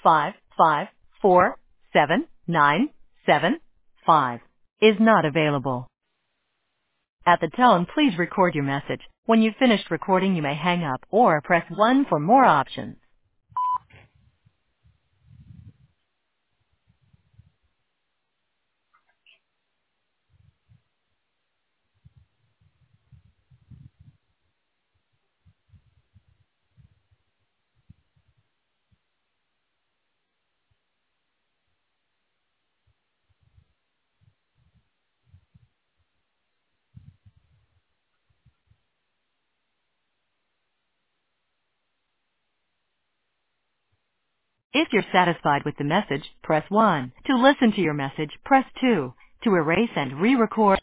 5547975 is not available. At the tone, please record your message. When you've finished recording, you may hang up or press 1 for more options. If you're satisfied with the message, press 1. To listen to your message, press 2. To erase and re-record